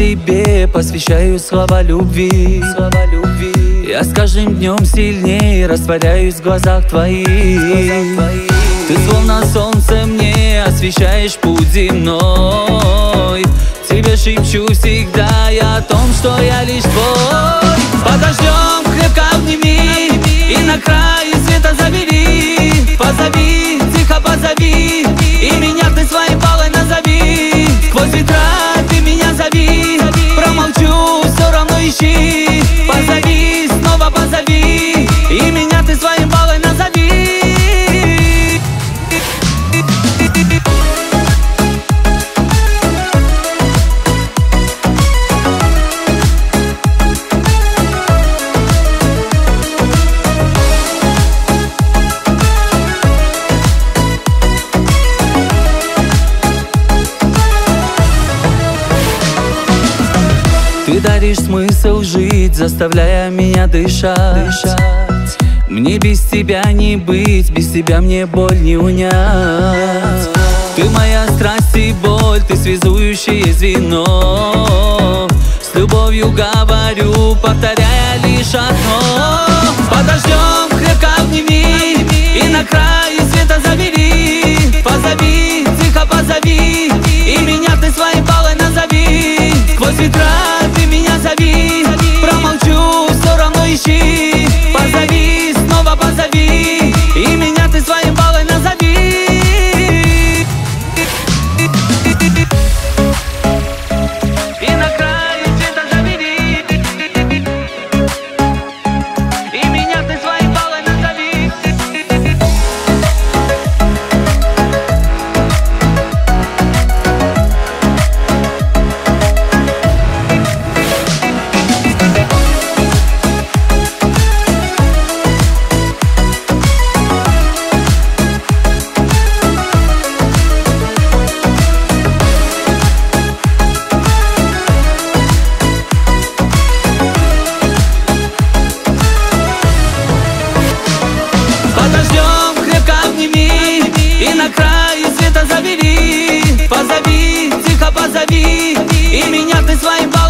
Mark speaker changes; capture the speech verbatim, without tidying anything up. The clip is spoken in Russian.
Speaker 1: тебе посвящаю слова любви, слова любви. Я с каждым днем сильнее растворяюсь в глазах твоих. Ты словно солнце мне освещаешь путь земной. Тебе шепчу всегда я о том, что я лишь твой. Под дождем крепко обними и на край света забери. Позови, тихо позови, и меня ты своей балой назови. Сквозь ветра ты меня зови, промолчу, все равно ищи. Позови, снова позови, и меня ты своей балой назови. Ты даришь смысл жить, заставляя меня дышать, дышать. Мне без тебя не быть, без тебя мне боль не унять. Ты моя страсть и боль, ты связующее звено. С любовью говорю, повторяя лишь одно. Под дождем крепко обними и на край света забери. Позови, тихо позови, и меня ты своей балой назови. Сквозь ветра ты меня зови, промолчу, все равно ищи. Позови, снова позови, и меня ты своей балой назови. И на край света забери, и меня ты своей балой назови. И на край света забери. Позови, тихо позови, и меня ты своей